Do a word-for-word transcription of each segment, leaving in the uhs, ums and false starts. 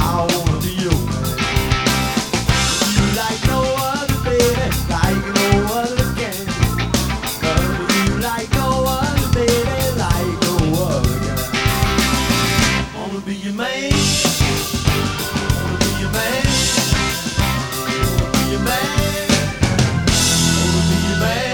I wanna be your man. You like no other, baby, like no other can. Love you like no other, baby, like no other can. Wanna be your man. Wanna be your man. Wanna be your man. Wanna be your man.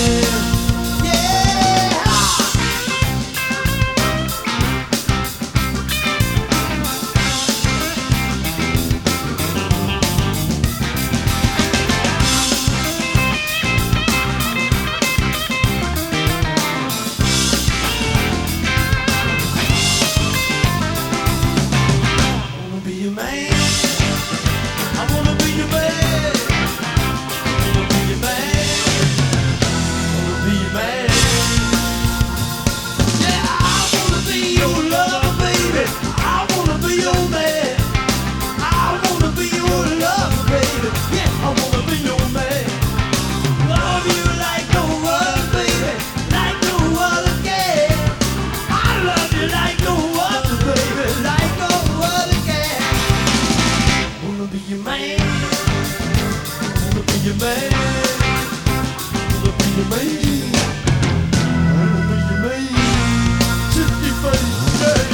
Your man, wanna be your man, wanna be your man, sixty face, yeah.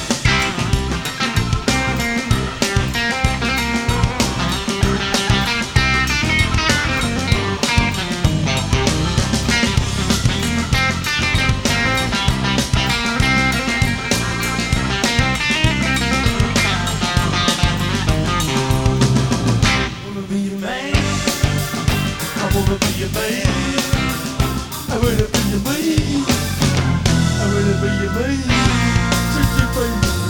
Wanna be your man. I wanna be your man. I wanna be your man. I wanna be your man. Sexy baby.